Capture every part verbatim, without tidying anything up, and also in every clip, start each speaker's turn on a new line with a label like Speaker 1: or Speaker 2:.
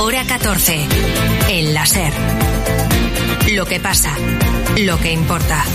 Speaker 1: Hora catorce. El láser. Lo que pasa, lo que importa.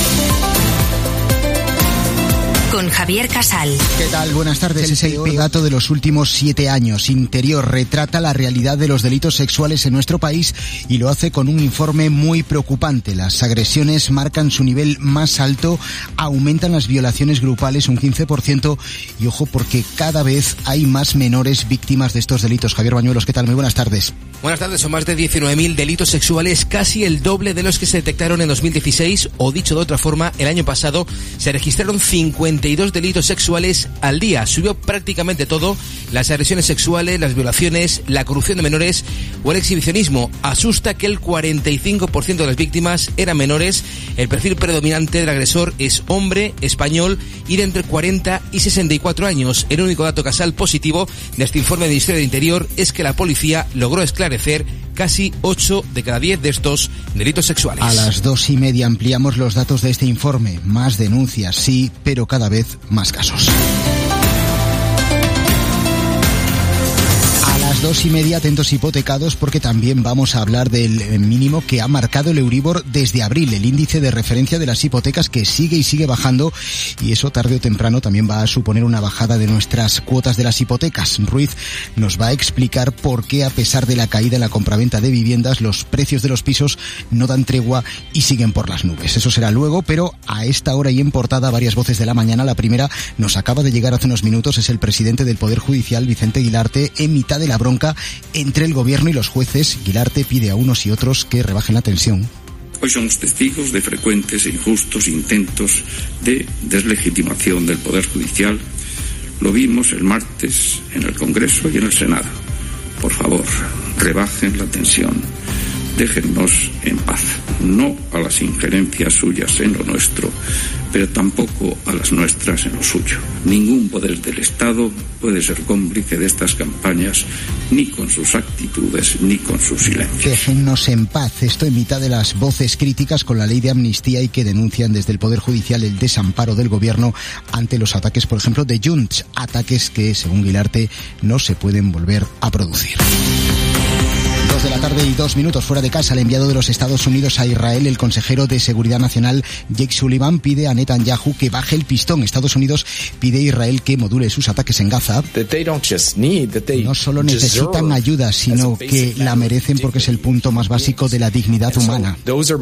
Speaker 1: Con Javier Casal.
Speaker 2: ¿Qué tal? Buenas tardes. Es el pegato de los últimos siete años. Interior retrata la realidad de los delitos sexuales en nuestro país y lo hace con un informe muy preocupante. Las agresiones marcan su nivel más alto, aumentan las violaciones grupales un quince por ciento y ojo porque cada vez hay más menores víctimas de estos delitos. Javier Bañuelos, ¿qué tal? Muy buenas tardes.
Speaker 3: Buenas tardes. Son más de diecinueve mil delitos sexuales, casi el doble de los que se detectaron en dos mil dieciséis, o dicho de otra forma, el año pasado se registraron cincuenta y dos delitos sexuales al día. Subió prácticamente todo: las agresiones sexuales, las violaciones, la corrupción de menores o el exhibicionismo. Asusta que el cuarenta y cinco por ciento de las víctimas eran menores. El perfil predominante del agresor es hombre, español y de entre cuarenta y sesenta y cuatro años. El único dato Casal positivo de este informe del Ministerio del Interior es que la policía logró esclarecer casi ocho de cada diez de estos delitos sexuales.
Speaker 2: A las dos y media ampliamos los datos de este informe. Más denuncias, sí, pero cada vez más casos. Dos y media, atentos hipotecados, porque también vamos a hablar del mínimo que ha marcado el Euribor desde abril, el índice de referencia de las hipotecas que sigue y sigue bajando, y eso tarde o temprano también va a suponer una bajada de nuestras cuotas de las hipotecas. Ruiz nos va a explicar por qué, a pesar de la caída en la compraventa de viviendas, los precios de los pisos no dan tregua y siguen por las nubes. Eso será luego, pero a esta hora y en portada varias voces de la mañana. La primera nos acaba de llegar hace unos minutos, es el presidente del Poder Judicial, Vicente Guilarte, en mitad de la bronca entre el gobierno y los jueces. Guilarte pide a unos y otros que rebajen la tensión.
Speaker 4: Hoy somos testigos de frecuentes e injustos intentos de deslegitimación del Poder Judicial. Lo vimos el martes en el Congreso y en el Senado. Por favor, rebajen la tensión. Déjennos en paz. No a las injerencias suyas en lo nuestro, pero tampoco a las nuestras en lo suyo. Ningún poder del Estado puede ser cómplice de estas campañas, ni con sus actitudes, ni con sus silencios.
Speaker 2: Déjennos en paz. Esto en mitad de las voces críticas con la ley de amnistía y que denuncian desde el Poder Judicial el desamparo del gobierno ante los ataques, por ejemplo, de Junts. Ataques que, según Guilarte, no se pueden volver a producir. Dos de la tarde y dos minutos fuera de casa. El enviado de los Estados Unidos a Israel, el consejero de Seguridad Nacional Jake Sullivan, pide a Netanyahu que baje el pistón. Estados Unidos pide a Israel que module sus ataques en Gaza. No solo necesitan ayuda, sino que la merecen porque es el punto más básico de la dignidad humana.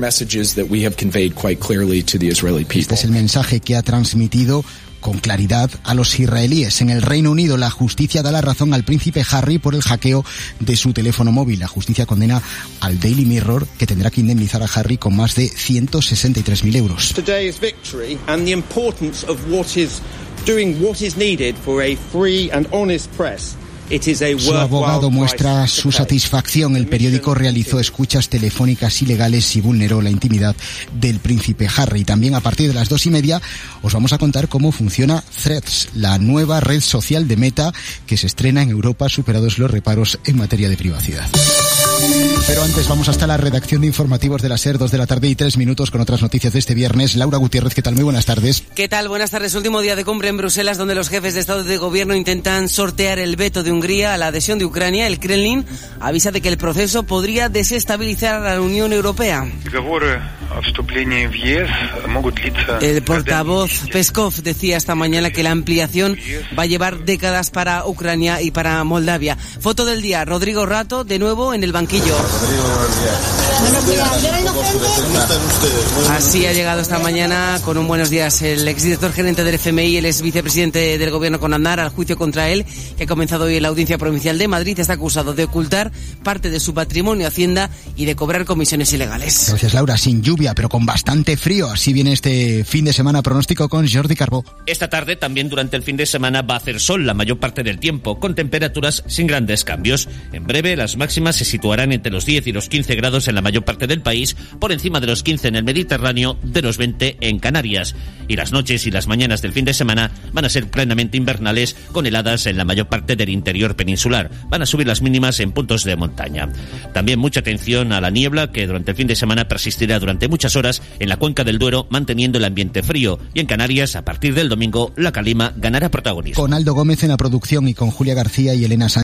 Speaker 2: Este es el mensaje que ha transmitido con claridad a los israelíes. En el Reino Unido, la justicia da la razón al príncipe Harry por el hackeo de su teléfono móvil. La justicia condena al Daily Mirror, que tendrá que indemnizar a Harry con más de ciento sesenta y tres mil euros.
Speaker 5: Today's victory and the importance of what is doing what is needed for a free and honest press.
Speaker 2: Su abogado muestra su satisfacción. El periódico realizó escuchas telefónicas ilegales y vulneró la intimidad del príncipe Harry. También a partir de las dos y media os vamos a contar cómo funciona Threads, la nueva red social de Meta que se estrena en Europa, superados los reparos en materia de privacidad. Pero antes vamos hasta la redacción de informativos de la SER, dos de la tarde y tres minutos, con otras noticias de este viernes. Laura Gutiérrez, ¿qué tal? Muy buenas tardes.
Speaker 6: ¿Qué tal? Buenas tardes. Último día de cumbre en Bruselas, donde los jefes de Estado y de Gobierno intentan sortear el veto de Hungría a la adhesión de Ucrania. El Kremlin avisa de que el proceso podría desestabilizar a la Unión Europea. El portavoz Peskov decía esta mañana que la ampliación va a llevar décadas para Ucrania y para Moldavia. Foto del día, Rodrigo Rato, de nuevo en el banquillo. Así ha llegado esta mañana con un buenos días el exdirector gerente del F M I, el ex vicepresidente del gobierno con Aznar, al juicio contra él, que ha comenzado hoy en la Audiencia Provincial de Madrid. Está acusado de ocultar parte de su patrimonio a Hacienda y de cobrar comisiones ilegales.
Speaker 2: Gracias, Laura. Sin lluvia, pero con bastante frío. Así viene este fin de semana. Pronóstico con Jordi Carbó.
Speaker 7: Esta tarde, también durante el fin de semana, va a hacer sol la mayor parte del tiempo, con temperaturas sin grandes cambios. En breve, las máximas se situarán entre los diez y los quince grados en la mayor parte del país, por encima de los quince en el Mediterráneo, de los veinte en Canarias. Y las noches y las mañanas del fin de semana van a ser plenamente invernales, con heladas en la mayor parte del interior peninsular. Van a subir las mínimas en puntos de montaña. También mucha atención a la niebla, que durante el fin de semana persistirá durante muchas horas en la cuenca del Duero, manteniendo el ambiente frío. Y en Canarias, a partir del domingo, la calima ganará protagonismo.
Speaker 2: Con Aldo Gómez en la producción y con Julia García y Elena Sánchez